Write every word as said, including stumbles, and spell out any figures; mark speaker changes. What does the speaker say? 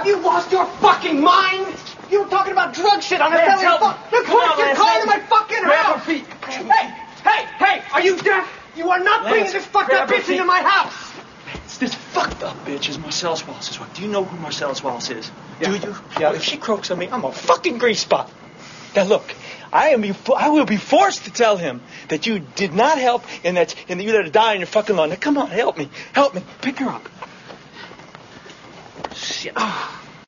Speaker 1: Have you lost your fucking mind? You were talking about drug shit on a
Speaker 2: Lance,
Speaker 1: belly
Speaker 2: help me.
Speaker 1: fuck. Look,
Speaker 2: Come
Speaker 1: put
Speaker 2: on,
Speaker 1: your
Speaker 2: Lance,
Speaker 1: car
Speaker 2: help
Speaker 1: to
Speaker 2: me.
Speaker 1: my fucking
Speaker 2: Grab
Speaker 1: house.
Speaker 2: her feet.
Speaker 1: Hey, hey, hey, are you deaf? You are not
Speaker 2: Lance,
Speaker 1: bringing this fucked
Speaker 2: grab
Speaker 1: up
Speaker 2: her
Speaker 1: bitch
Speaker 2: feet.
Speaker 1: into my house.
Speaker 2: It's this fucked up bitch is Marcellus Wallace's wife. Do you know who Marcellus Wallace is?
Speaker 1: Yeah.
Speaker 2: Do you?
Speaker 1: Yeah.
Speaker 2: Well, if she croaks on me, I'm a fucking grease spot. Now look, I am. Be, I will be forced to tell him that you did not help and that and that you let her die in your fucking lawn. Now come on, help me, help me, pick her up. Shit.